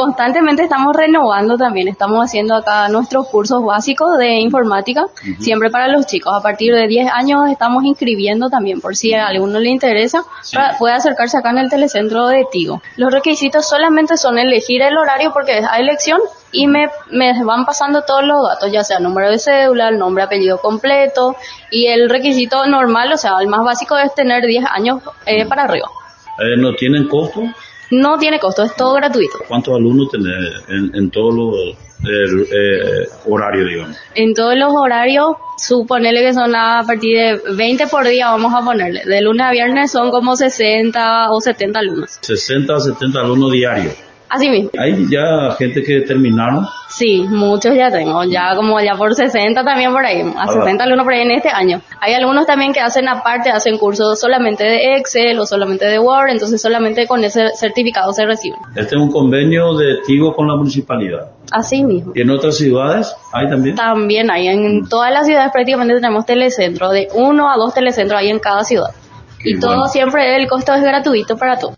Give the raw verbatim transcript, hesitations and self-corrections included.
constantemente estamos renovando también, estamos haciendo acá nuestros cursos básicos de informática, uh-huh. siempre para los chicos. A partir de diez años estamos inscribiendo también, por si a alguno le interesa, sí. para, puede acercarse acá en el telecentro de Tigo. Los requisitos solamente son elegir el horario porque es a elección y me, me van pasando todos los datos, ya sea número de cédula, el nombre, apellido completo, y el requisito normal, o sea, el más básico es tener diez años eh, para arriba. Eh, ¿No tienen costo? No tiene costo, es todo gratuito. ¿Cuántos alumnos tenés en, en todos los eh, eh, horarios, digamos? En todos los horarios, suponele que son a partir de veinte por día, vamos a ponerle. De lunes a viernes son como sesenta o setenta alumnos. sesenta a setenta alumnos diarios. Así mismo. ¿Hay ya gente que terminaron? Sí, muchos ya tengo, ya como ya por sesenta también por ahí, a sesenta alumnos por ahí en este año. Hay algunos también que hacen aparte, hacen cursos solamente de Excel o solamente de Word, entonces solamente con ese certificado se reciben. Este es un convenio de Tigo con la municipalidad. Así mismo. ¿Y en otras ciudades hay también? También hay, en todas las ciudades prácticamente tenemos telecentro, de uno a dos telecentros hay en cada ciudad. Y, y todo bueno. Siempre el costo es gratuito para todos.